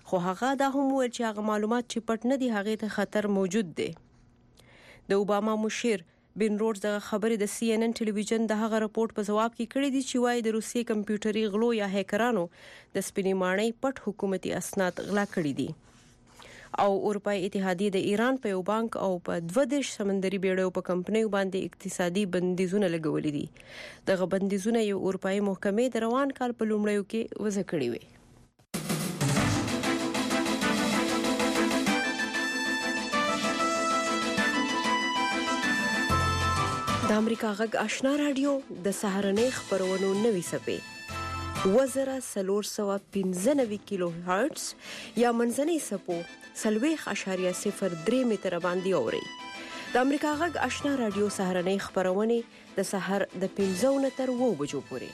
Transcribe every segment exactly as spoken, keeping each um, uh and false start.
خو هغه دا هم ویل چې هغه معلومات چې پټ نه دي هغه ته خطر موجود دی. د اوباما مشیر بن روډز د خبرې د سی ان ان ټلویزیون د هغه راپورټ په جواب کې کړی دی چې وايي د روسي کمپیوټري غلو یا هیکرانو د سپینې ماڼۍ پټ حکومتي اسناد غلا کړی دي. او اروپای اتحادیه د ایران په یو بانک او په دوه دیش سمندري بیړیو په کمپنیو باندې اقتصادي بندیزونه لګولي دي. دغه بندیزونه یو اروپای محکمې د روان کال په لومړیو کې وضع کړي وي. د امریکا غږ آشنا رادیو د سهارنۍ خبرونو نوي سپې وزره سلور سوا پنځه نوي کیلو هرتز یا منځنۍ سپو سلويخ اشاریه صفر درې متر باندې اوري. د امریکا غږ آشنا رادیو سهارنۍ خبرونه د سحر د پنځه نه تر اووه بجو پورې.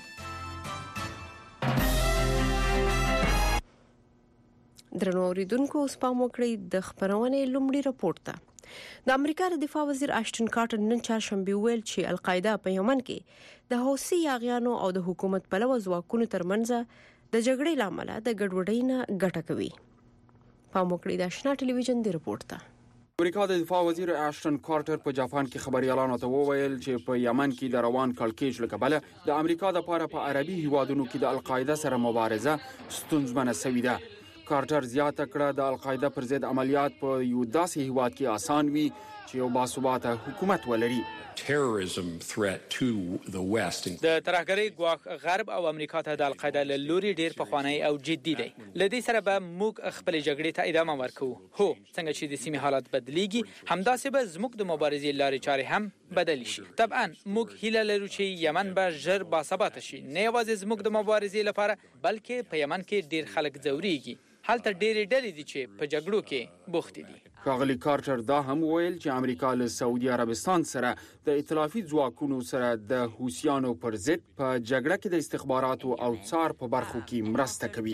درنو اوریدونکو اوس پام وکړئ د خبرونه لومړی راپورټ ته. د امریکا د دفاع وزیر اشټن کارټر نن چهارشنبه ویل چې القاعده په یمن کې د حوثي یاغیانو او د حکومت پلوه ځواکونو ترمنځ د جګړې لامل د ګډوډۍ نه ګټه کوي. پام وکړئ د آشنا ټلویزیون دی راپورټ ته. امریکا د دفاع وزیر اشټن کارټر په جاپان کې خبريالانو ته وویل چې په یمن کې د روان کړکېچ لکبله د امریکا د لپاره په عربي هیوادونو کې د القاعده سره مبارزه ستونزمنه شوې ده. کارټر زیاته کړه د القاعده پر ضد عملیات په یو داسې هیواد کې آسان وي چې یو باثباته حکومت ولري. terrorism threat to the west. د ترهګرۍ ګواښ غرب او امریکا ته د القاعده له لوري ډیر پخوانی او جدي دی. لدې سره به موږ خپل جګړې ته ادامه ورکوو. هو څنګه چې د سیمې حالات بدلیږي همداسې به زموږ د مبارزې لارې چارې هم بدل شي. طبعا موږ هیله لرو چې یمن به ژر باثباته شي. نه یوازې زموږ د مبارزې لپاره بلکې په یمن کې ډیر خلک ځوريږي. حالت ډېرې ډلې دي چې په جګړو کې بوخت دي. ښاغلي کارټر دا هم ویل چې امریکا له سعودي عربستان سره د ائتلافي ځواکونو سره د حوثیانو پر ضد په جګړه کې د استخباراتو او څار په برخو کې مرسته کوي.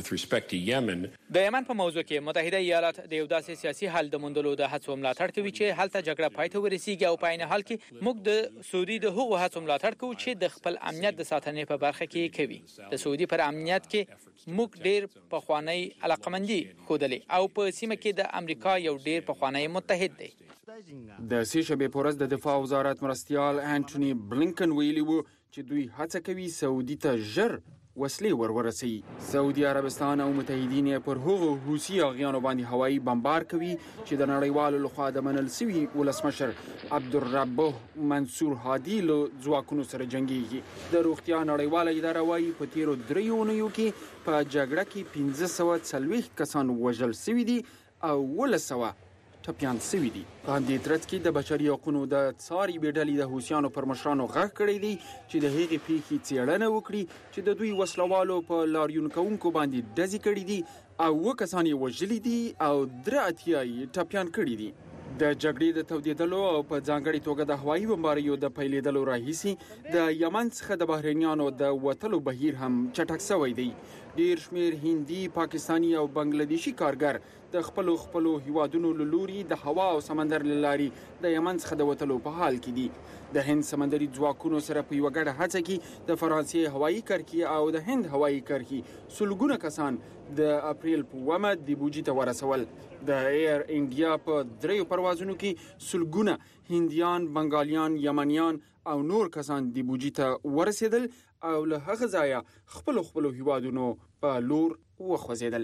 د یمن په موضوع کې متحده ایالات د یو داسې سیاسي حل د موندلو د هڅو ملاتړ کوي چې هلته جګړه پای ته ورسیږي او په عین حال کې موږ د سعودي د هغو هڅو ملاتړ کوو چې د خپل امنیت د ساتنې په برخه کې کوي. د سعودي پر امنیت کې موږ ډېر پخوانی علاقمندي ښودلې او په سیمه کې د امریکا یو ډېر پخوانی متحد دی. د سې شنبې په ورځ د دفاع وزارت مرستیال انټونی بلینکن ویلي وو چې دوی هڅه کوي سعودي ته ژر وسلې ورورسي. سعودي عربستان او متحدین پر هغو حوثي یاغیانو باندې هوایي بمبار کوي چې د نړیوالو لخوا د منل شوي ولسمشر عبدالربه منصور هادي له ځواکونو سره جنګيږي. د روغتیا نړیواله اداره وايي په تیرو دریو اونیو کې په جګړه کې پنځه سوه څلوېښت کسان وژل شوي دي او ولس سوه ټپیان شوي دي. په همدې ترڅ کې د بشري حقوقو د څاري ډلې د حوثیانو پر مشرانو غږ کړی دی چې د هغې پیښې څېړنه وکړي چې د دوی وسلوالو په لاریون کوونکو باندې ډزې کړي دي او اووه کسان یې وژلي دي او درې اتیا یې ټپیان کړي دي. د جګړې د تودېدلو او په ځانګړي توګه د هوایي بمباریو د پیلېدلو راهیسې د یمن څخه د بهرنیانو د وتلو بهیر هم چټک شوی دی. ډیر شمیر هندي، پاکستانی او بنگلاديشي کارګر د خپل خپل هیوادونو له لوري د هوا او سمندر لاري د یمن څخه د وتلو په حال کې دي. د هند سمندري ځواکونو سره په یو ګډه هڅه کې د فرانسې هوایي کرښې او د هند هوایي کرښې سلګونه کسان د اپریل په اوومه د بوجي ته ورسول. د ایر انډیا په دریو پروازونو کې سلګونه هندیان، بنگالیان، یمنیان او نور کسان د بوجي ته ورسېدل او له هغه ځایه خپل خپل هیوادونو په لور وخوځېدل.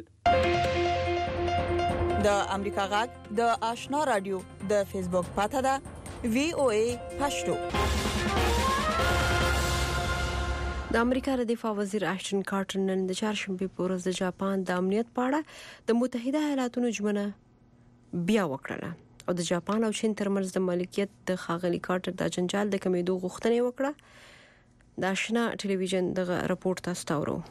د امریکا غږ د آشنا رادیو د فیسبوک پاڼه ده وی او ای پښتو. د امریکا د دفاع وزیر اشټن کارټر نن د چهارشنبه په ورځ د جاپان د امنیت په اړه د متحده ایالاتو ژمنه بیا وکړه او د جاپان او چین ترمنځ د مالکیت د ښاغلي کارټر د جنجال د کمیدو غوښتنه وکړه. د آشنا ټلویزیون دغه راپورټ تاسو ته ورو.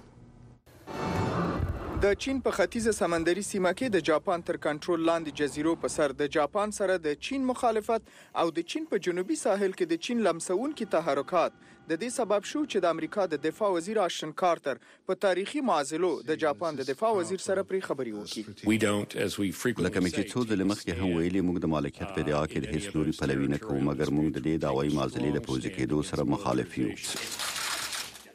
د چین په ختیځه سمندري سیمه کې د جاپان تر کنټرول لاندې جزیرو په سر د جاپان سره د چین مخالفت او د چین په جنوبي ساحل کې د چین لمسونکي تحرکات د دې سبب شو چې د امریکا د دفاع وزیر اشټن کارټر په تاریخي معادلو د جاپان د دفاع وزیر سره پری خبري وکړي. لکه مې چې څو ځله مخکې هم ویلي موږ د مالکیت په ادعا کې د هیڅ لوري پلوي نه کوو مګر موږ د دې دعوی معادلې له پوزې کېدو سره مخالف یو.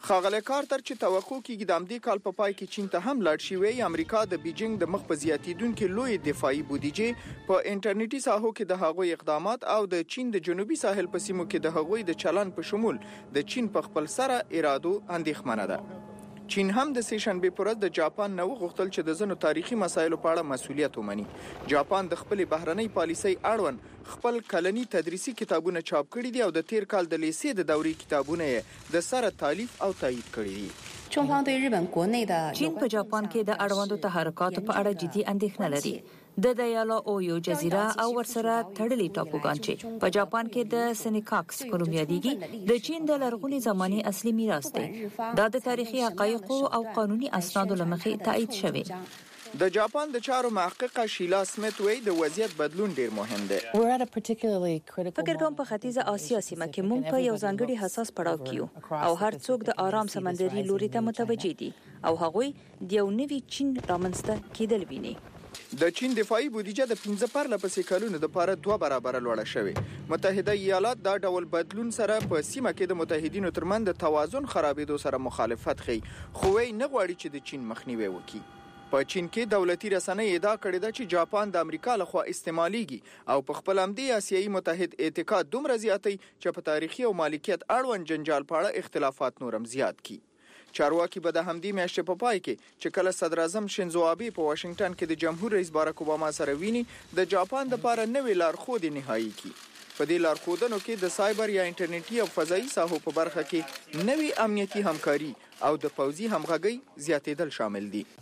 خاغلی کارتر چې توقع کیږي د همدې کال په پای کې چین ته هم لاړ شي، وایي امریکا د بیجینګ د مخ په زیاتیدونکو لوی دفاعي بودیجې په انټرنیټي ساحو کې د هغوی اقدامات او د چین د جنوبي ساحل په سیمو کې د هغوی د چلن په شمول د چین په خپل سره ارادو اندېښمنه ده. چین هم د سه شنبه پر ورځ د جاپان نو غوښتل چې د ځینو تاریخي مسایلو په اړه مسؤلیت ومني. جاپان د خپل بهرنۍ پالیسۍ اړوند خپل کلنی تدریسي کتابونه چاپ کړي دي او د تیر کال د لیسې د دورې کتابونه د سره تالیف او تایید کړي دي. چین په جاپان کې د اړوندو تحرکاتو په اړه جدي اندېښنه لري. د دایالا او یو جزیره او ورسره تړلي ټاپوګان چې په جاپان کې د سینیکاکس په نوم یادېږي د چین د لرغوني زماني اصلي میراث دی. دا د تاریخي حقایقو او قانوني اسنادو لمخې تایید شوی. د جاپان د چارو محققه شیلا سمیت وی د وضعیت بدلون ډیر مهم دی. فکر کوم په ختیځه آسیا سیمه کې موږ په یو ځانګړي حساس پړاو کې یو او هر څوک د آرام سمندري لوري ته متوجه دي او هغوی د یو نوي چین رامنځته کېدل ویني. د چین دفاعي بودیجه د پنځه پرله پسې کلونو لپاره دوه برابر لوړه شوې. متحده ایالات دا ډول بدلون سره په سیمه کې د متحدینو ترمنځ د توازن خرابېدو سره مخالفت کوي، خو وی نه غواړي چې د چین مخنیوي وکړي. په چین کې دولتي رسنۍ ادعا کړې ده چې جاپان د امریکا لخوا استعماليږي او په خپل همدې آسیایي متحد اعتقاد دومره زیاتي چې په تاریخي او مالکیت اړوند جنجال په اړه اختلافات نورم زیات کړي. چارواکي به د همدې میاشتې په پای کې چې کله صدر اعظم شینزو آبی په واشنگټن کې د جمهور رئیس باراک اوباما سره ویني د جاپان لپاره نوې لارښود نهایی کړي. په دې لارښودنو کې د سایبر یا انټرنیټي او فضایي ساحو په برخه کې نوې امنیتي همکاري او د پوځي همغږي زیاتېدل شامل دي.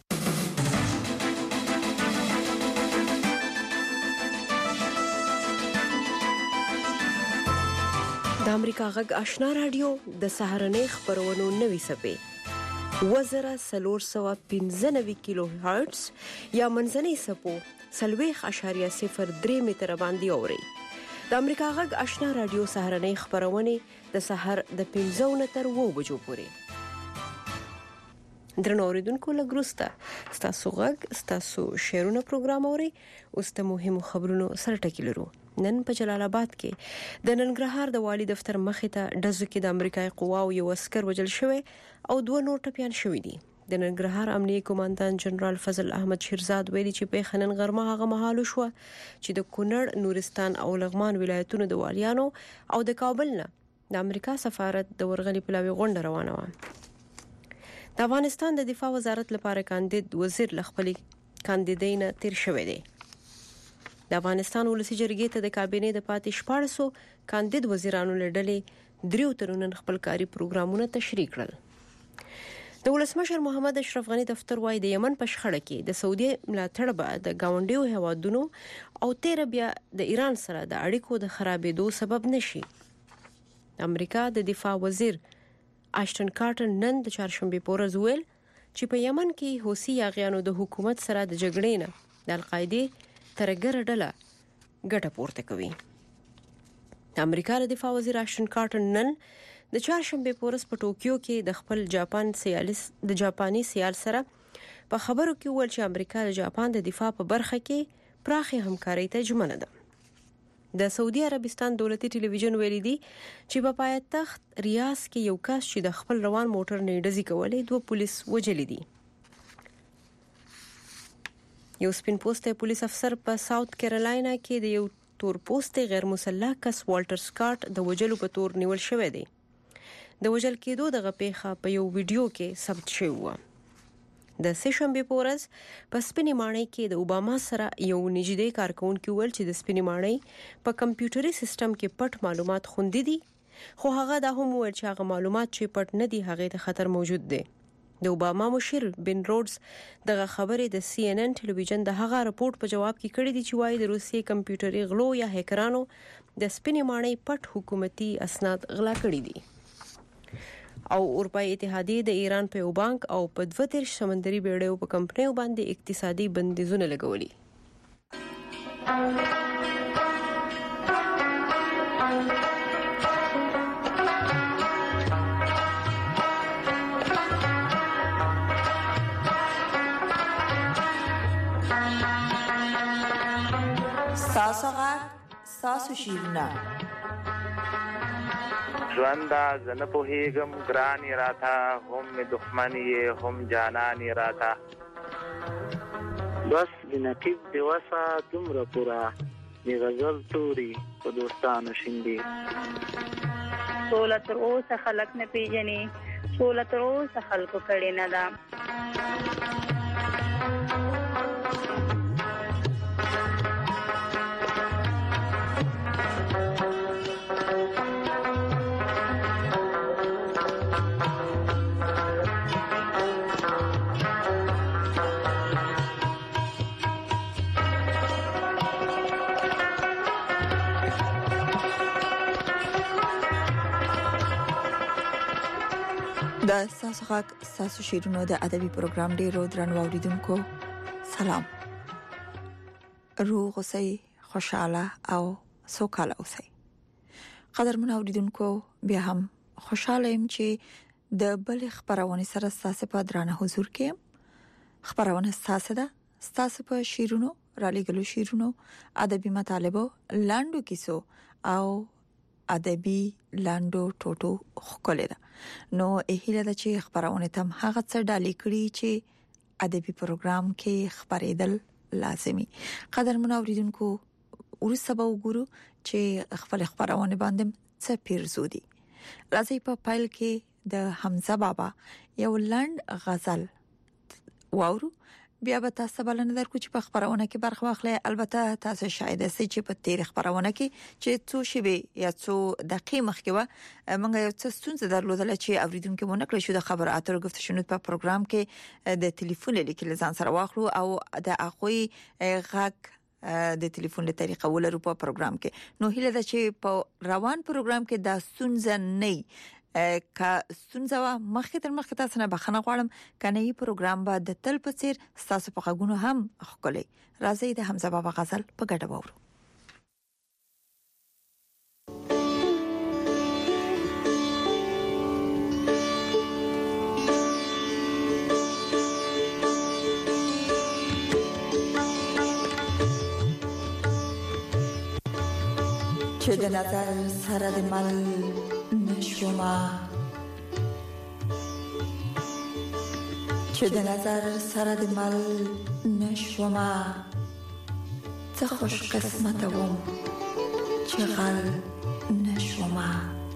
د امریکا غږ آشنا رادیو د سهارنۍ خبرونو نوي سپې وزره سلور سوا پنځه نوي کیلو هرتز یا منځنۍ سپو سلويخ اشاریه صفر درې متره باندې اوري. د امریکا غږ آشنا رادیو سهارنۍ خبرونه د سحر د پنځه نه تر اووه بجو پورې. درنو اوریدونکو لګروسته ستاسو غږ ستاسو شعرونه پروګرام اوري. اوس د مهمو خبرونو سره ټکی لرو. نن په جلال آباد کې د ننګرهار د والی دفتر مخې ته ډزو کې د امریکایي قواو یو عسكر وژل شوی او دوه نور ټپيان شوی دي. د ننګرهار امنیتي کمانډان جنرال فضل احمد شیرزاد ویلي چې په خنن غرمه هغه مهال شو چې د کونړ، نورستان او لغمان ولایتونو د والیانو او د کابل نه د امریکا سفارت د ورغلي پلاوي غونډه روانه و. د افغانستان د دفاع وزارت لپاره کاندید وزیر لخپلی کاندیدین تیر شوی دی. د افغانستان ولسی جرګې ته د کابینې د پاتې شپاړسو کاندید وزیرانو لړلې دریو ترونن خپل کاری پروګرامونه تشریح کړل. د ولسمشر محمد اشرف غنی دفتر وايي د یمن په شخړه کې د سعودي ملاتړ به د گاونډیو هوادونو او تیر بیا د ایران سره د اړیکو د خرابېدو سبب نشي. امریکا د دفاع وزیر آشټن کارټر نن د چهارشنبه په ورځ ویل چې په یمن کې حوثي یاغیانو د حکومت سره د جګړې نه د القاعده ترګر ډله ګټه پورته کوي. امریکا د دفاع وزیر آشټن کارټر نن د چهارشنبه په ورځ په ټوکیو کې د خپل جاپان سیالس د جاپاني سیال سره په خبرو کې ویل چې امریکا د جاپان د دفاع په برخه کې پراخه همکاري ته ژمنه ده. د سعودي عربستان دولتي ټلویزیون ویلي دی چې په پایتخت ریاض کې یو کس چې د خپل روان موټر نه ډزې کولې دوه پولیس وژلي دي. یو سپین پوسټه پولیس افسر په ساوث کیرولاینا کې د یو تور پوسټه غیر مسلح کس والټر سکاټ د وجلو په تور نیول شوی دی. د وجل کېدو د غپېخه په یو ویډیو کې ثبت شوی و. د سه شنبه په ورځ په سپینې ماڼۍ کې د اوباما سره یو نږدې کارکونکو ول چې د سپینې ماڼۍ په کمپیوټري سیستم کې پټ معلومات خوندي دي، خو هغه دا هم ویل چې هغه معلومات چې پټ نه دي هغه ته خطر موجود دی. د اوباما مشر بن روډز دغه خبرې د سی ان ان ټلویزیون د هغه راپورټ په جواب کې کړې دي چې وايي د روسیې کمپیوټري غلو یا هکرانو د سپینې ماڼۍ پټ حکومتي اسناد غلا کړي دي. او اروپای اتحادیه د ایران په یو بانک او په دوه تیر سمندري بیړیو په کمپنیو باندې اقتصادي بندیزونه لګولي. ساسو غږ ساسو شیرونه ژوندا زنه په هیګم ګرانی راتا هم می دښمنی هم جانانی راتا بس د نقیب دی وسا دومره پورا دی غزل توري په دوستانو شیندي سوله تر اوسه خلک نه پیژني سوله تر اوسه خلکو کړي نه ده د ساسو حق ساسو شیرونو د ادبي پروګرام ډیرو درنو اوریدونکو سلام روغ اوسئ خوشاله او سوکاله اوسئ قدرمن اوریدونکو بیا هم خوشاله يم چې د بل خبرونه سره ساسه په درانه حضور کې خبرونه ساسه ده ساسه په شیرونو را لګلو شیرونو ادبي مطالبه لاندو کیسو او ادبي لاندو ټوټو خپل ده نو اهله د چې خبرونه تم هغه څه ډالې کړي چې ادبي پروګرام کې خبرېدل لازمي قدر منوریدونکو ورسره به وګورو چې خپل خبرونه باندې څه پیرزودي راځي په پایل کې د حمزه بابا یو لاند غزل واورو بیا به تاسو بلنه درکو چې په خبرونه کې برخه واخلئ البته تاسو شاید سې چې په تیر خبرونه کې چې څو شی به یا څو دقیقې مخکې و موږ یو څه ستونزه درلودل چې اوریدونکو مونږ کړی شو د خبر اترو گفتشنود په پروګرام کې د ټلیفون لیکل ځان سره واخلو او د اخوي غږ د ټلیفون له طریقه ولرو په پروګرام کې نو هله د چې په روان پروګرام کې د ستونزه نه کا ستونزه مخکې تر مخکې تاسو نه بخنه غواړم کنه یي پروګرام به د تل په څیر تاسو په غوونو هم خولي راځي د حمزه بابا غزل په ګډه وورو چې د نظر سره د مل نشوما چې د نظر سره د مل نشوما څه خوش قسمت وم چې غل نشوما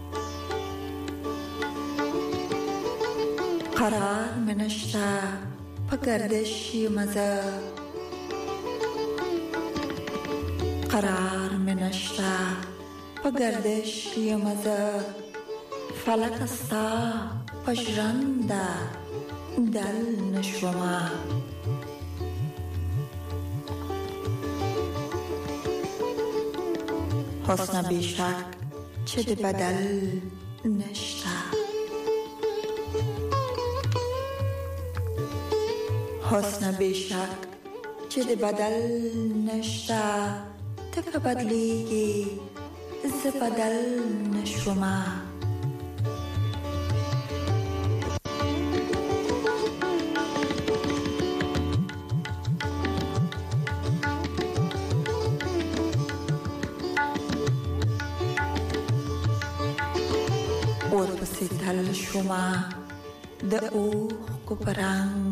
قرار منشتا په گردش مزه قرار منشتا په گردش مزه فلک استا پشرنده دل نشوما حسن بیشک چه ده بدل نشتا حسن بیشک چه ده بدل نشتا تک بدلیگی ز بدل نشوما اور پسی تل شما د اوخ کو پرنگ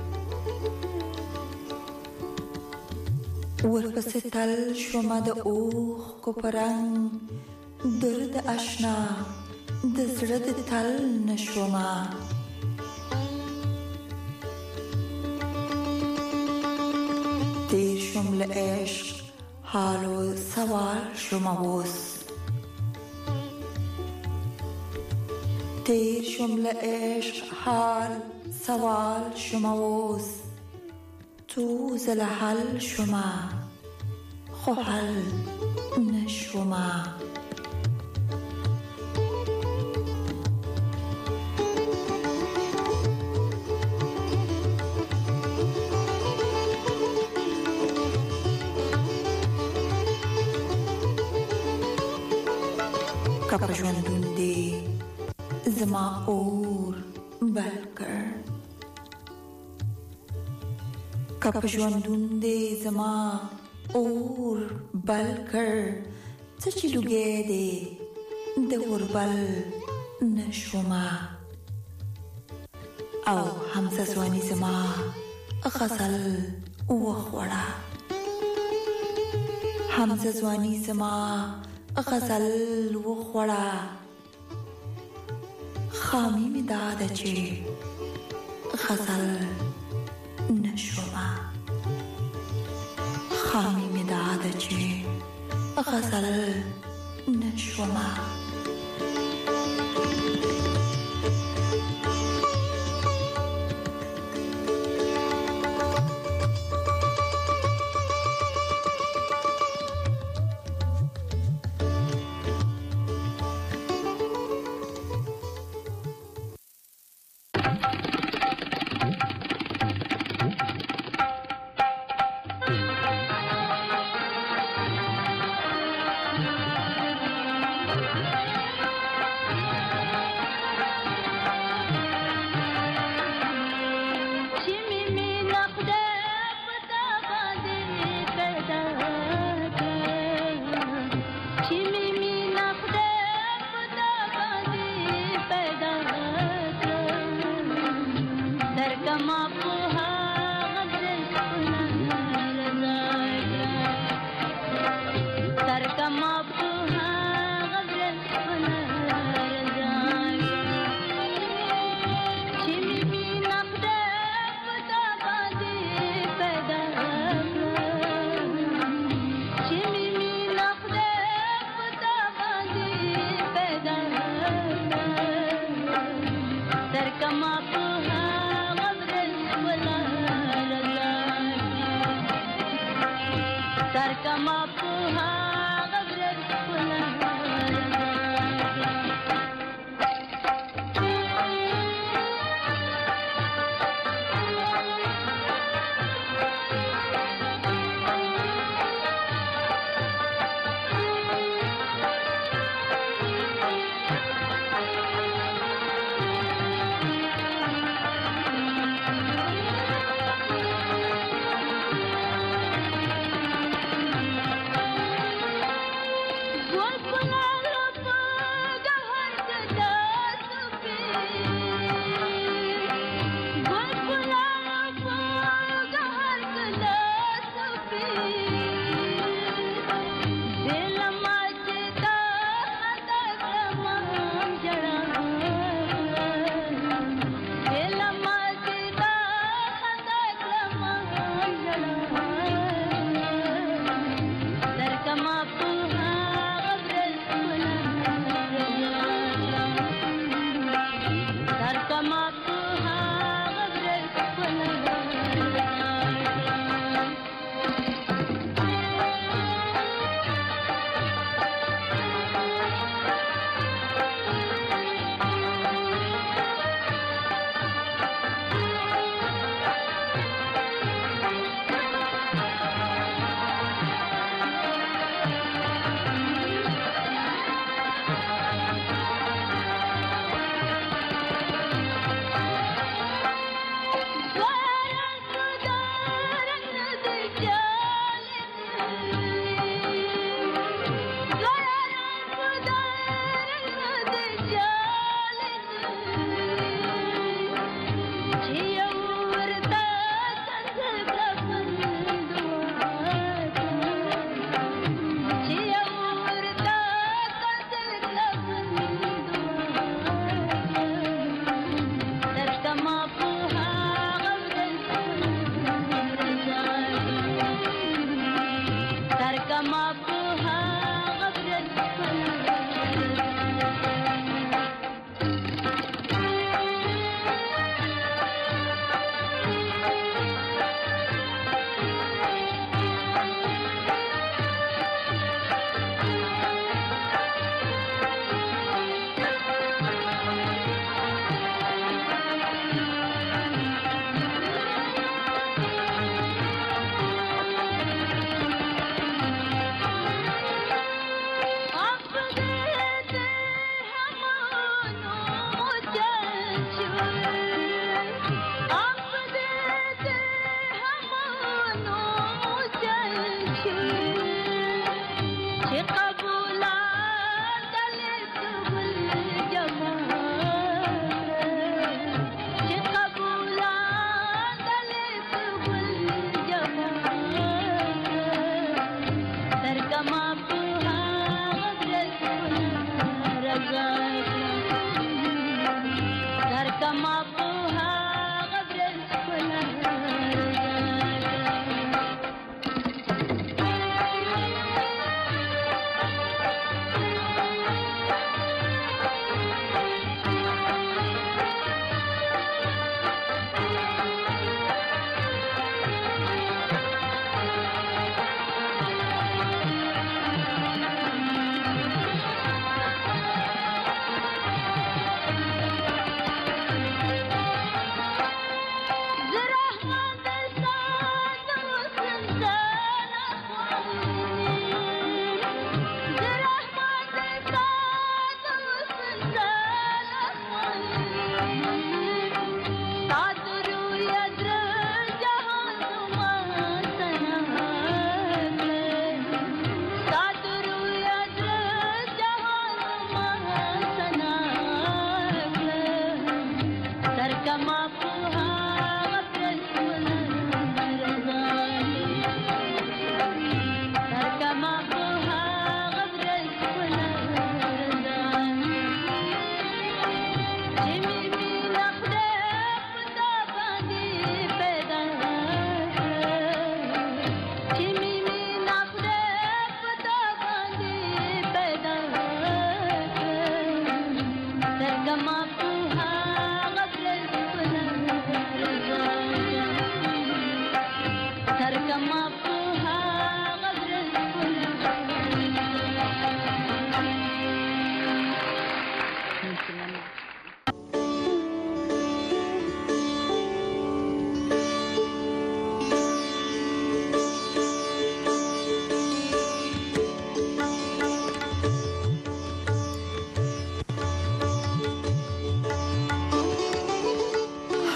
اور پسی تل شما د اوخ کو پرنگ درد اشنا د زړه د تل نشوما تیر شم له عشق حالو سوال شما وس تیر شم له عشق حال سوال شما وس تو زل حل شما خو حل نشوما کپ ژوندون دی زما اور بلکر کپ ژوندون دی زما اور بلکر څه چې لګې دی د وربل نشوما او حمزه ځواني زما غزل وخوړه حمزه ځواني زما غزل وخوړه خامي می داده چې غزل نشوما خامي می داده چې غزل نشوما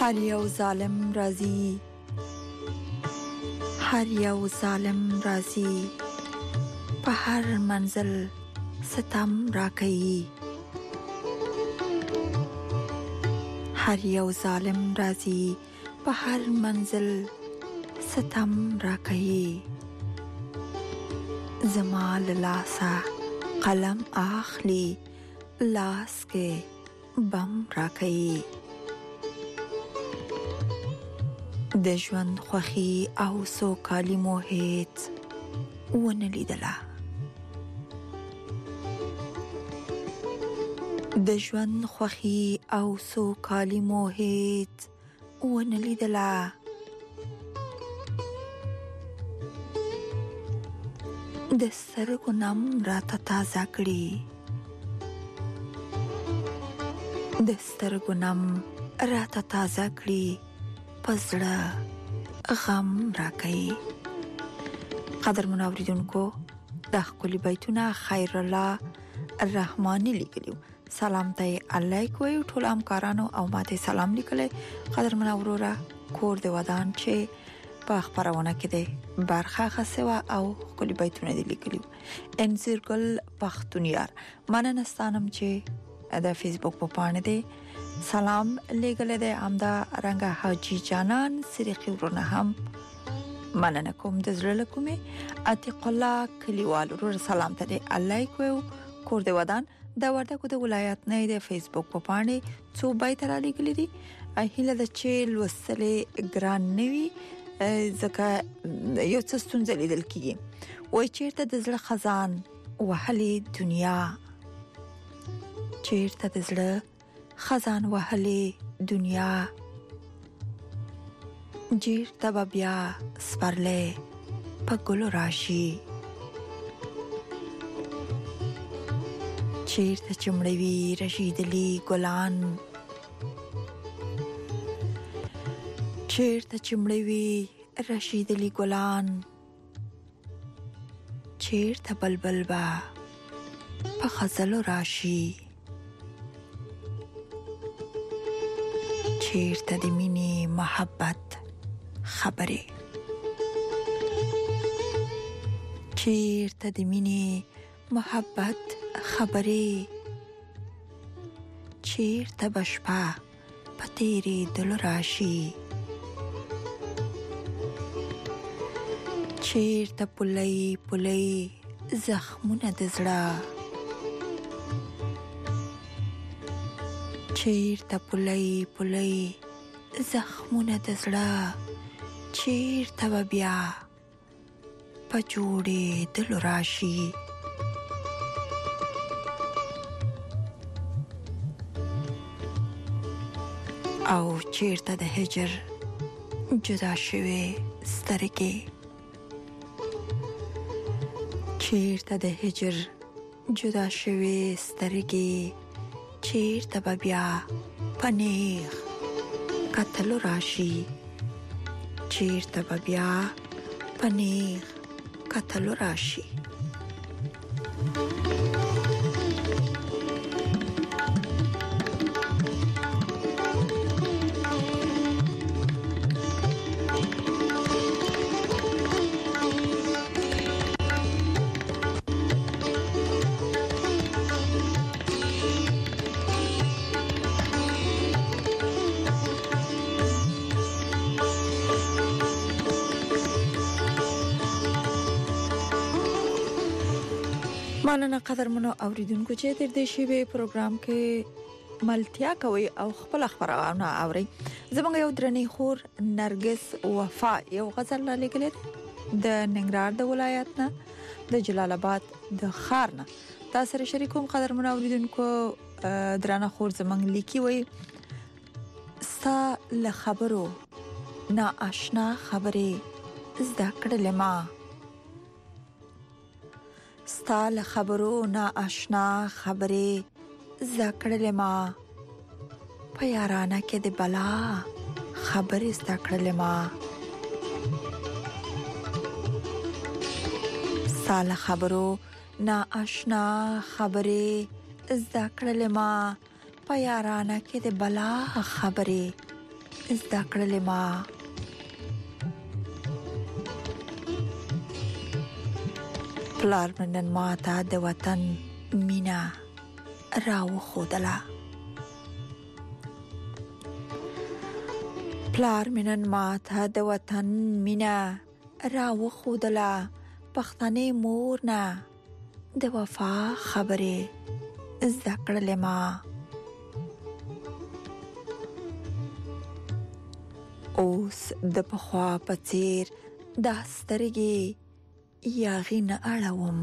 هر یو ظالم راضی هر یو ظالم راضی په هر منزل ستم را کوي هر یو ظالم راضی په هر منزل ستم را کوي زما لاسا قلم اخلي لاس کې بم را کوي د ژوند خوخي او سوکالي موهیت ونه لیدله د ژوند خوخي او سوکالي موهیت ونه لیدله د سترګو نم راته تازه کړي د سترګو نم راته تازه کړي پزړه غم راکړي قدر منوریدونکو د خپل بیتونه خیر الله الرحماني لیکلو سلام ته الله کوي ټول همکارانو او ماته سلام لیکلې قدر منورورا کور دی ودان چې په خبرونه کې دی برخه خسوا او خپل بیتونه دی لیکلو انزرګل پختونیار مننستانم چې د فیسبوک په پاڼه دی سلام لګل دی امدا رنګه حاجی جانان سریخي ورونه هم مننه کوم د زړه کومه عتیق الله کلیوال ورور سلام ته الله کوي کور دی ودان دا ورته کو د ولایت نه د فیسبوک په پاڼه څو بیت را لګل دي اهله د چیل وسلې ګران نوي زکه یو څه ستونزې لیدل کیږي وای چیرته د زړه خزان وهلي دنیا چیرته د زړه خزان وهلي دنیا چیرته بیا سپرلې په ګلو راشي چیرته چمړوي رشیدلی ګلان چیرته چمړوي رشیدلی ګلان چیرته بلبل با په غزل راشي چیرته د مینې محبت خبره چیرته د مینې محبت خبره چیرته بشپا پتیری دل راشي چیرته پلي پلي زخمونه د زړه چیرته پلي پلي زخمونه د زړه چیرته بیا په جوړې دل راشي او چیرته د هجر جدا شوي سترګې چیرته د هجر جدا شوي سترګې چیرته بیا پنیغ قتل راشي چیرته بیا پنیغ قتل راشي مننه قدرمنو اوریدونکو چې تر دې شی پروګرام کې ملتیا کوي او خپل خبرونه اوري زموږ یو درنې خور نرګس وفا یو غزل لیکل د ننګرهار د ولایت نه د جلال آباد د خار نه تاسو سره شریکوم قدرمنو اوریدونکو درنه خور زموږ لیکي وي ستا له خبرو نا آشنا خبره زده کړل ما ستا له خبرو نا آشنا خبره زکړلې ما په یارانه کې د بلا خبره زکړلې ما ستا له خبرو نا آشنا خبره زکړلې ما په یارانه کې د بلا خبره زده کړلې ما پلار مې نن ما ته د وطن مینا راوښودله پلار مې نن ما ته د وطن مینا راوښودله پښتنې مور نه د وفا خبرې زده کړلې ما اوس د پخوا په څیر دا سترګې یاغي نه اړوم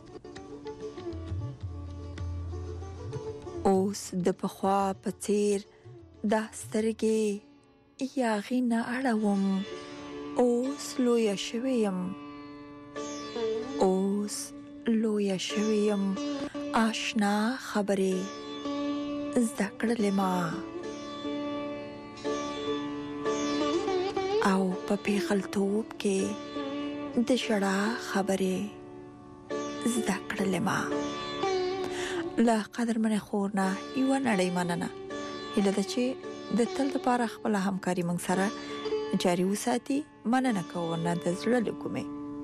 اوس د پخوا په څیر دا سترګې یاغي نه اړوم اوس لویه شوې یم اوس لویه شوې یم آشنا خبرې زده کړلې ما او په پیغلتوب کې د ژړا خبرې زده کړلې ما له قدرمنې خور نه یوه نړۍ مننه هیله ده چې د تل لپاره خپله همکاري موږ سره جاري وساتي مننه کوو نه د زړه له کومې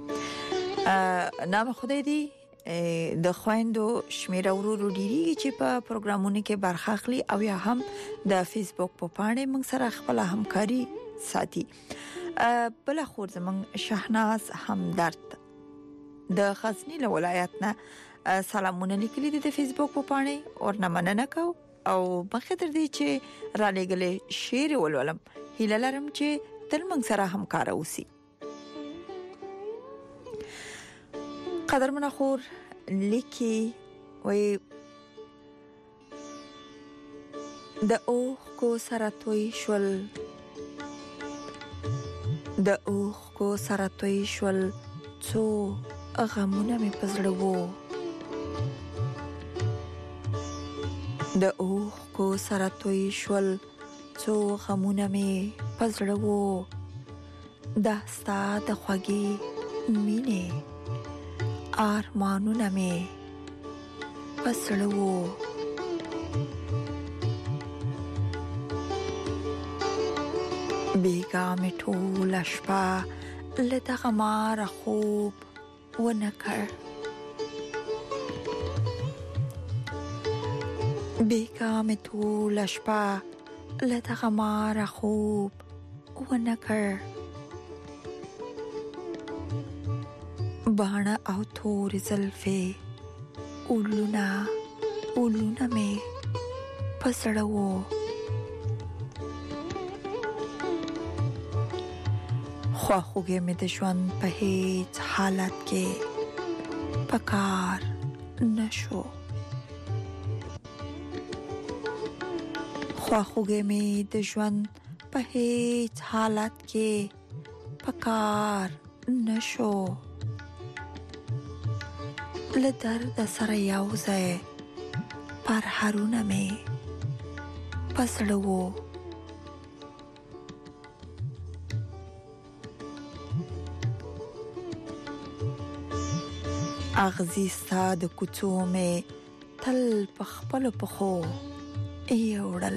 نام خدای دی د خويندو شمیر ورورو ډیریږي چې په پروګرامونو کې برخه اخلي او یا هم د فیسبوک په پاڼې موږ سره خپله همکاري ساتي بل خور زمون شهناز همدرد د غزنی له ولایت نه سلامونه لیکلي دي د فیسبوک په پاڼې او نه مننه کو او بخاطر دي چې را لګلې شعر ولولم هیله لرم چې تل موږ سره همکار اوسئ قدرمنه خور لیکي وي د اوخ کو سره توي شول د اوخ کو سره توي شول څو غمونه مې پزړه وو د اوخ کو سره توي شول څو غمونه مې پزړه وو دا ستا د خوږې مینې آرمانونه مې پزړه وو بیگا می ټول شپه لدغه مار خوب ونکړ بیگا می ټول شپه لدغه مار خوب ونکړ باڼه او تور زلفې اولونه اولونه می پزړه وو خواخوږې مې د ژوند په هیڅ حالت کې پکار نشو خواخوږې مې د ژوند په هیڅ حالت کې پکار نشو له درد سره یو ځای پر هرونه مې پزړه وو اغزی ستا د کوڅو مې تل په خپلو پښو یوړل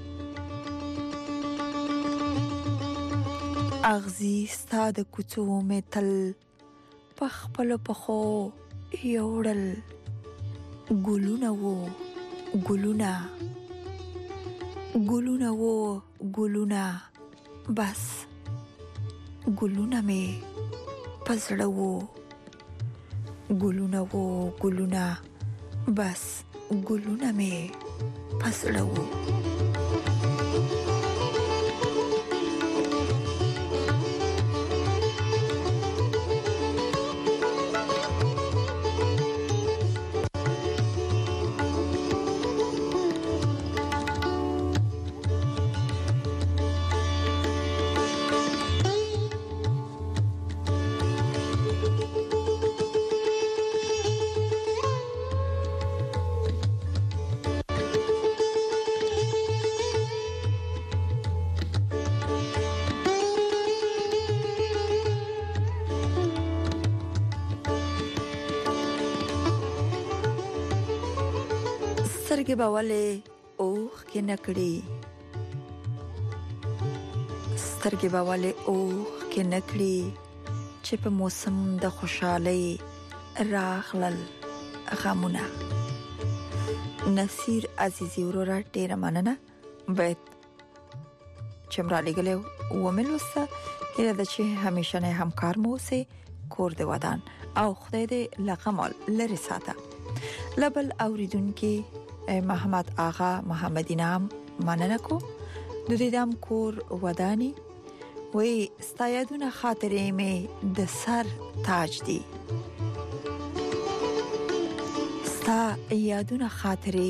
اغزی ستا د کوڅو مې تل په خپلو پښو یوړل ګلونه وو ګلونه ګلونه وو ګلونه بس ګلونه مې پزړه وو ګلونه وو ګلونه بس ګلونه مې پزړه وو سترګې به ولې اوښ کې نه کړي سترګې به ولې اوښ کې نکړي چې په موسم د خوشحالۍ راغلل غمونه. نصیر عزیزی وروره ډیره مننه. باید چې مرا لګلې وملوسه هله د چې همیشه نه همکار مو سي کور د ودان او خدای دې لغمال لري ساته. لبل اوریدونکو محمد آغا محمد انعام مننه کو د دې دام کور ودانی وې ستایدونه خاطرې مې د سر تاج دی. ستا یادونه خاطرې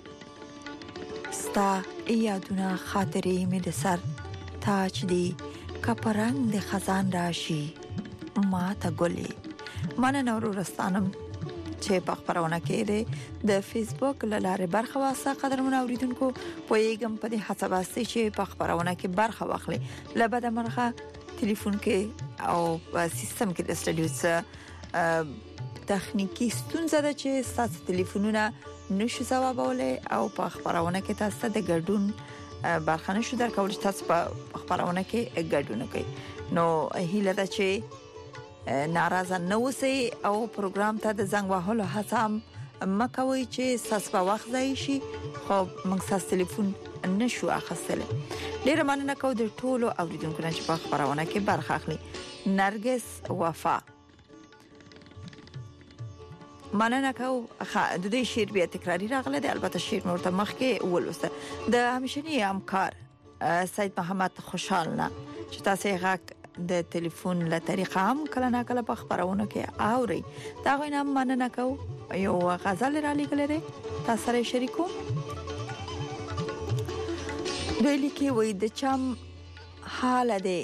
ستا یادونه خاطرې مې د سر تاج دی. کپرنګ د خزان راشي ما ته ګلې مننه ورستانم چې په خبرونه کې د فیسبوک لاره برخه واسه قدرمن اوریدونکو پویګم په دې حساب است چې په خبرونه کې برخه واخلي. لبد مرغه ټلیفون کې او سیستم کې د سټډیو څخه تخنیکی ستونزه ده چې تاسو ټلیفونونه نشو جوابوله او په خبرونه کې تاسو د ګډون برخه نشو درکول چې تاسو په خبرونه کې ګډون کوي. نو هیله ده چې ناراضه نه اوسئ او پروګرام ته د زنګ وهلو هڅه مکوئ چې تاسو په وخت ځای شي خو موږ تاسو ټلیفون نشو اخیستل. ډیره مننه کوم د ټولو اوریدونکو چې په خبرونه کې برخه اخلي. نرګس وفا مننه کوم. د دې شعر بیا تکراری راغله د البته شعر مرته مخ کې ولوسته د همیشنی همکار سید محمد خوشحالنا چې تاسو یې د ټلیفون له طریقه هم کله نه کله په خبرونه کې اوري. دا غوښنه مننه کوم. یو غزل را لګلره تاسو سره شریکو ویلي کې وې د چم حال ده.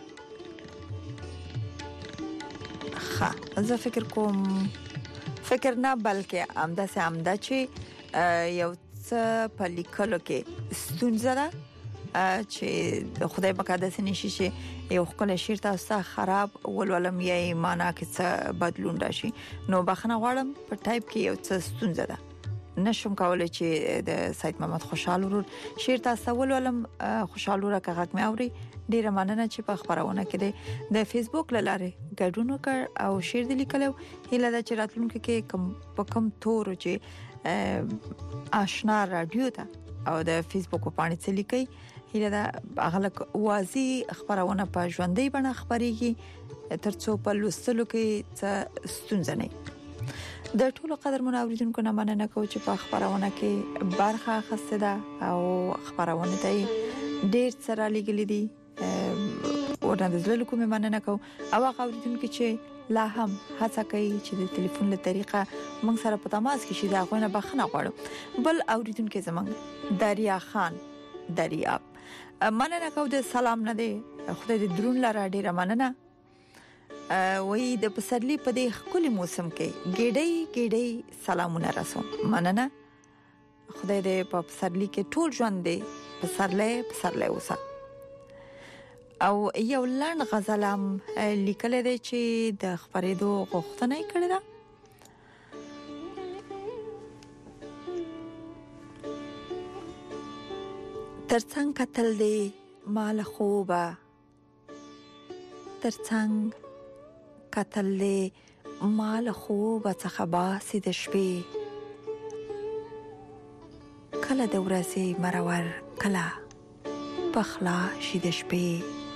ها زه فکر کوم فکر نه بلکې امدا سه امدا چې یو څه په لیکلو کې ستونزه ده چې خدای مقدس نشي چې یو خپل شعر تاسو خراب ولولم یې معنا کې څه بدلون راشي. نو بخنه غواړم په ټایپ کې یو څه ستونزه ده نشم کولای چې د سید محمد خوشحال ورور شعر تاسو ولولم. خوشحال ورور کاغذ مې اوري. ډیره مننه چې په خبرونه کې د فیسبوک لاره ګډون وکړ او شعر دې لیکلو. هیله ده چې راتلونکي کې کم په کم تور چې آشنا رادیو ته او د فیسبوک په باندې څه لیکي هیله ده اغلق واضح خبرونه په ژوندۍ بڼه خبريږي ترڅو په لوستلو کې څه ستونزه نه. د ټولو قدرمن اوریدونکو نه مننه کوم چې په خبرونه کې برخه اخیسته ده او خبرونه ته ډیر سره لګلې دي. ورته زله کوم مننه کوم او هغه اوریدونکو چې لا هم هڅه کوي چې د ټلیفون له طریقه موږ سره په تماس کې شي دا غوښنه بخنه غواړم. بل اوریدونکو زمونږ دریا خان دریاب مننه کوم د سلام نه دی. خدای دې درون لاره ډیره مننه. وې د پسرلی په دې خولي موسم کې ګډي ګډي سلامونه رسوم. مننه. خدای دې په پسرلی کې ټول ژوند دې پسرلی پسرلی وسه. او یو لړن غزلم لیکل دي چې د خبرېدو غوښتنه کړې ده. ترڅنګ کتل دې مال خوبه ترڅنګ کتل دې مال خوبه څخه باسي د شپې کله د ورځې مرور کله پخلا شي د شپې.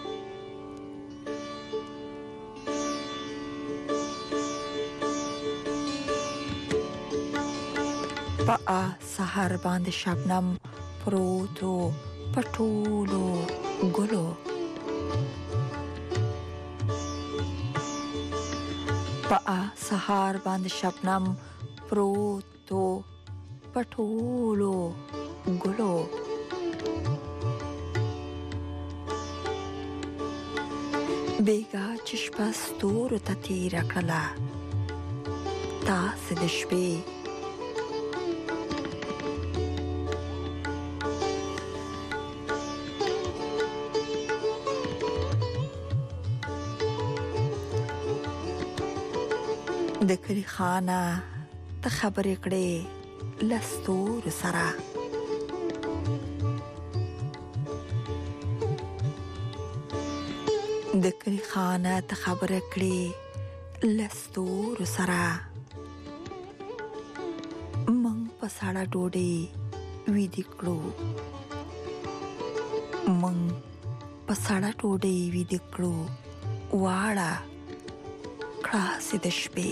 په سحر باندې شبنم پروتو پټولو ګلو په سحر باندې شبنم پروتو پټولو ګلو بیگا چشپا ستورو تا تیر کلا تاس د شپې د کلی خانه ته خبرې کړې لستور سره د کلی خانه ته خبره کړې لستور سره مونږ په ساړه ډوډۍ ویدې کړو مونږ په ساړه ډوډۍ ویدې کړو واړه کړاسې د شپې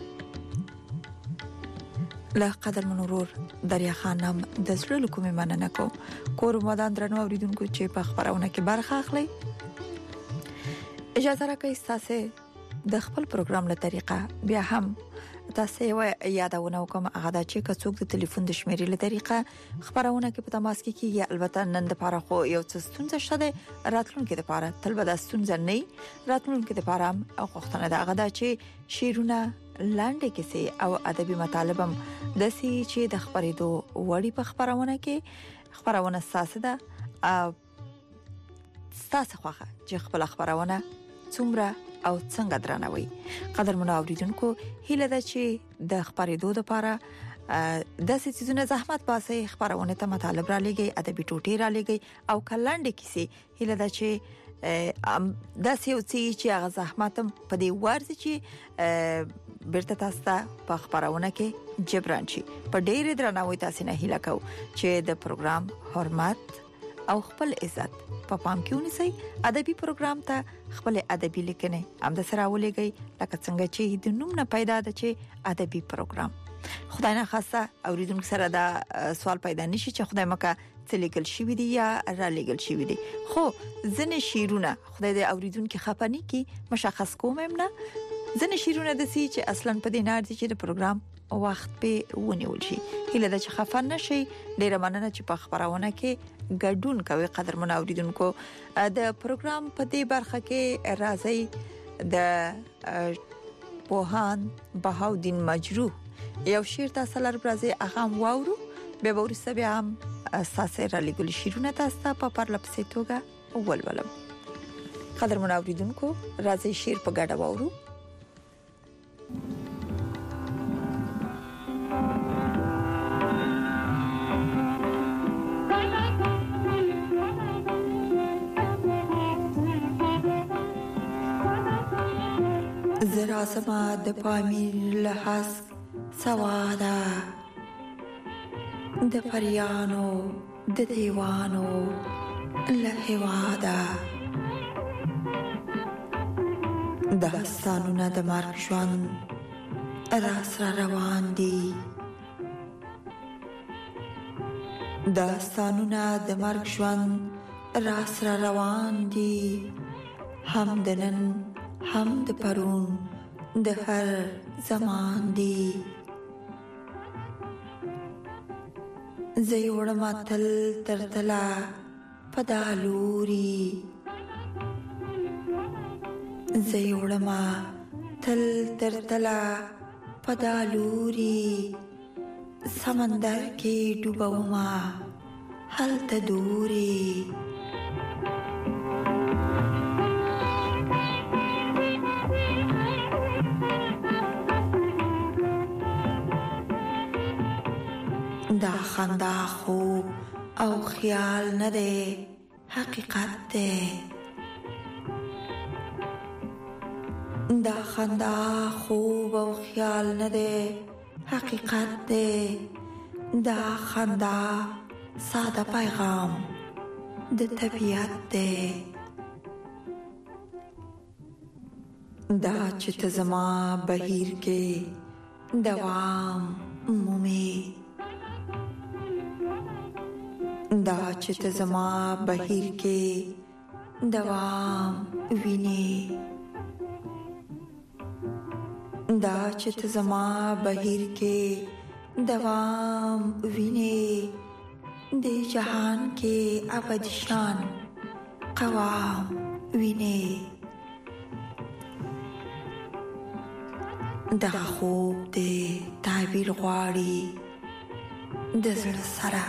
له قدر منورور دریا خانم د زړه له کومې مننه کوم کور مدان درنو اوریدونکو چې په خبرونه کې برخه اخلي اجازه راکړئ تاسو د خپل پروګرام له طریقه بیا هم تاسو یو یادونه وکم هغه د چې کڅوک د ټلیفون د شمیرې له طریقه خبرونه کې په تماس کې کیږي البته نن د پاره خو یو څه ستونزه شته راتلونکي د پاره تل به د ستونزه نه راتلونکي د پاره او وختونه د هغه د چې شیرونه لاندې کیسه او ادبي مطالبم د سي چې د خبرېدو وړي په خبرونه کې خبرونه ساسه ده تاسو خوخه چې خپل خبرونه څومره او څنګه درنوي قدر مونږ اوریدونکو هیله ده چې د خبرېدو لپاره د سيزونه زحمت باسي خبرونه ته مطالب را لګي ادبي ټوټي را لګي او کلاندې کیسه هیله ده چې د سيوتي چې هغه زحمت په دې ورځ چې بیرته تاسو ته په خبرونه کې جبران شي په ډېر درناوي تاسو نه هیله کو چې د پروګرام حرمت او خپل عزت په پام کې ونیسئ ادبي پروګرام ته خپل ادبي لیکنه هم د سره ولېږئ لکه څنګه چې د نوم نه پیدا ده چې ادبي پروګرام خدای نه خاصه اوریدونکو سره دا سوال پیدا نشي چې خدای مکه تلګل شي وي یا را لګل شي وي خو ځنه شیرونه خدای دې اوریدونکو خپنی کی مشخص کوم نه ځنه شیرونه د سي چې اصلا په دې نار دي چې د پروګرام وخت په ونیول شي هله د خفن نشي ډیره مننه چې په خبرونه کې ګډون کوي قدر مون اوریدونکو د پروګرام په دې برخه کې راځي د پوهان بهاودین مجروح یو شعر تاسو لپاره راځي هغه واورو به ورسته بیا هم اساسه را لګول شیرونه تاسو په پرلپسې توګه ولولم قدر مون اوریدونکو راځي شعر په ګډه واورو زرا سما د پامیر لحظ سوادا د پریانو د دیوانو لهوادا داستانونه د مرګ ژوند راس را روان دي داستانونه د مرګ ژوند راس را روان دي هم دنن هم د پرون د هر زمان دی زیوړ ماتل ترتلا پدالوري زیوړ ما تل ترتلا پدالوري سمندر کې ډوبوما هل تدوري دا خندا خوب او خیال نه ده حقیقت ده دا خندا خوب او خیال نه ده حقیقت ده دا خندا ساده پیغام د طبیعت ده دا چې ته زما بهیر کې دوام مومي دا چې ته زما بهیر کې دوام ویني دا چې ته زما بهیر کې دوام ویني د جهان کې ابدي شان قوام ویني دا خوب دې تعبیر غواړي د زړه سره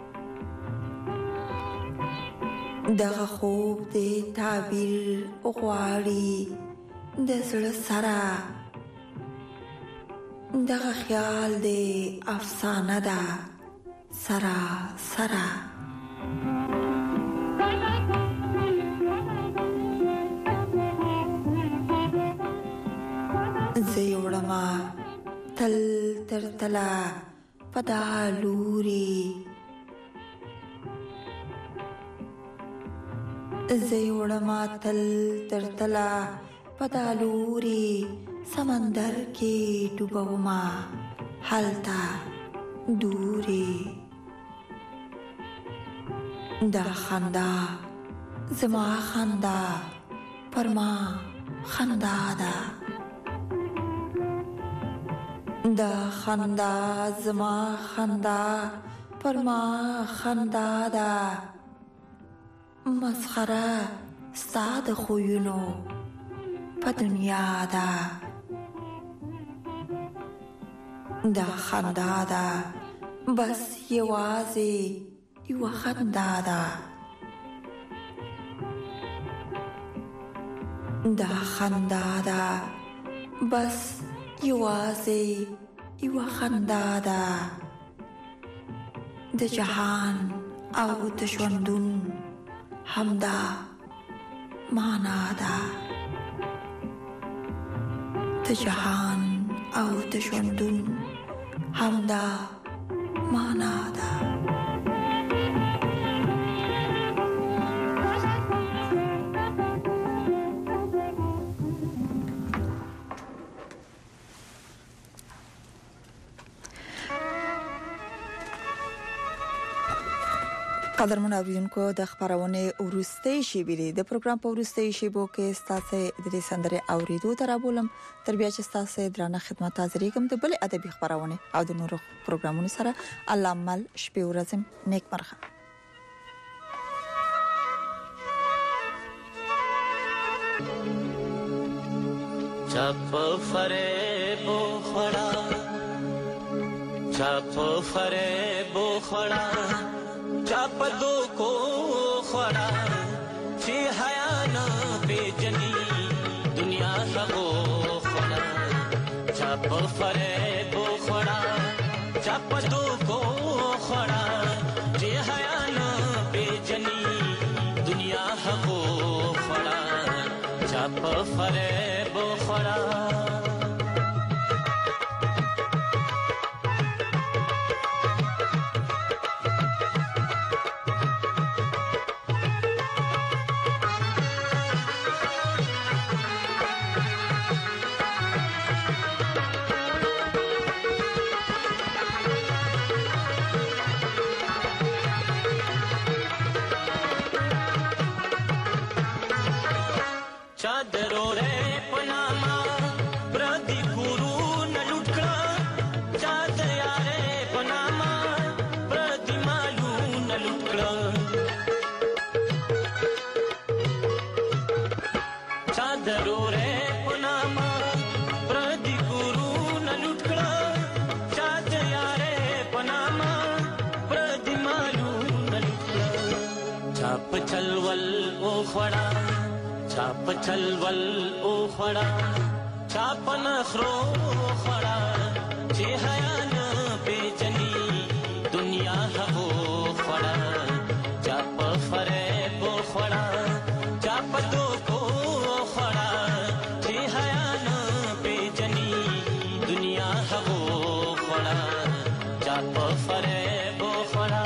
دغه خوب دې تعبیر غواړي د زړه سره دغه خیال دې افسانه ده سرا سرا زيوړما تل تر تلا پدالوري زيوړما تل تر تلا پدالوري سمندر کې ډوبوما حالتا دوري دا خندا زما خندا پرما خندا دا دا خندا زما خندا پرما خندا دا مسخره ستاد خوینو په دنیا دا دا خندا دا بس یوازې یو خندا دا دا خندا دا بس یوازې یو خندا دا د جهان او د ژوندون همدا معنا دا د جهان او د ژوندون همدا معنا دا قدرمن اوریدونکو د خبرونه ورستۍ شیبې د پروګرام په ورستۍ شیبو کې ستاسو د دې سندره اوریدو ترابولم تر بیا چې ستاسو درانه خدمات حاضرې کوم د بل ادبي خبرونه او د نورو پروګرامونو سره الله مل شپه ورځم نیک مرخه چپ فریب خړا چپ فریب خړا چپ دو کو خړا چې حیا نه پیجنی دنیا سغو خړا چپ فریب خړا چپ دو کو خړا چې حیا نه پیجنی دنیا سغو خړا چپ فریب خړا चादरो रे पनामा प्रदी गुरु न लुटका चादया रे पनामा प्रदी मालू न लुटका चादरो रे पनामा प्रदी गुरु न लुटका चादया रे पनामा प्रदी मालू न लुटका चाप चलवल ओ खड़ा चाप चलवल ओ खड़ा चाप नखरो खड़ा जे हया न बेचनी दुनिया हो खड़ा चाप फरेब खड़ा चाप दो को खड़ा जे हया न बेचनी दुनिया हो खड़ा चाप फरेब खड़ा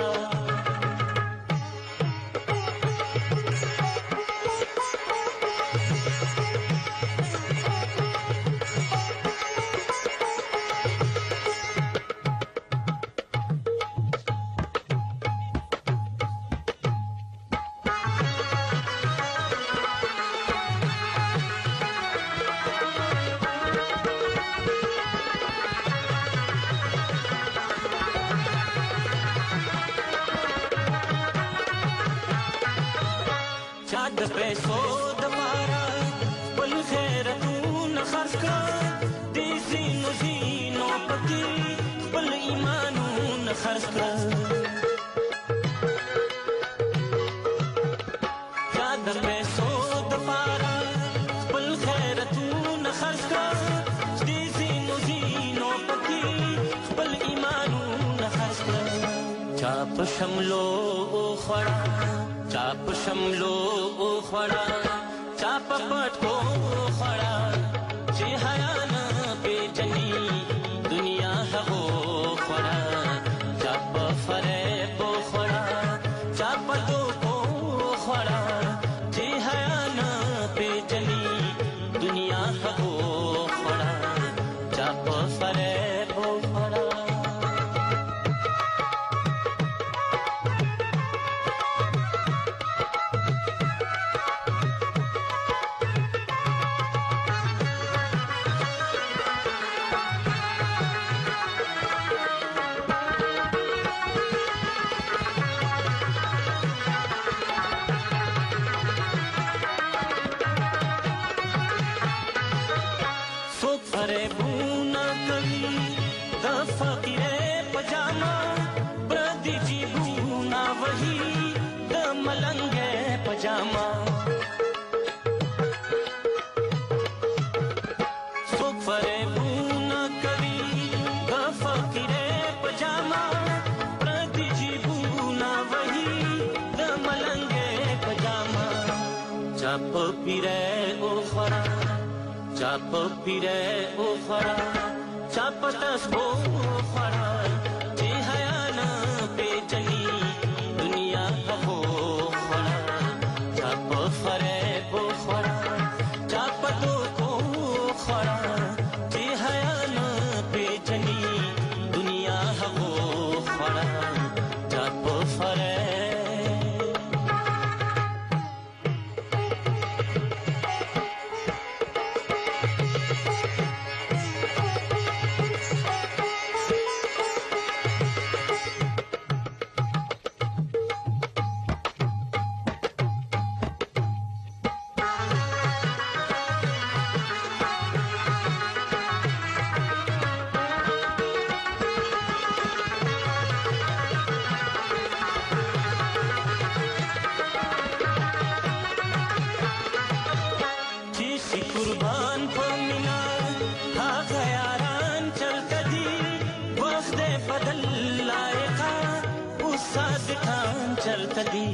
चाद पैसो दमारा पल खैरतून खर्च का देसी नुजीनो पति पल ईमानून खर्च का चाद पैसो दमारा पल खैरतून खर्च का देसी नुजीनो पति पल ईमानून खर्च का चाप शमलो खड़ा चाप शमलो खड़ा चाप पटको खड़ा जे हया न چاپ فریب وخوړه چاپ پیره او خورا چاپ تسبو خورا چې حیا نه پیجنی دنیا هغو خورا چاپ فریب خورا چاپ دوکو خورا چې حیا نه پیجنی دنیا هغو خورا چاپ فریب चलता दी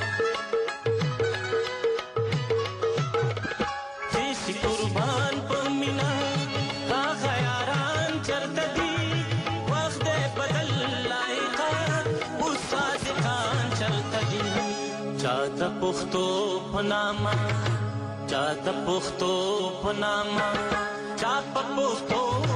जैसी कुर्बान पमीना का खयारान चलता दी वक्त बदल लायका उस सादिकान चलता दी चाहता पुख्तो पनामा चाहता पुख्तो पनामा चाहता पुख्तो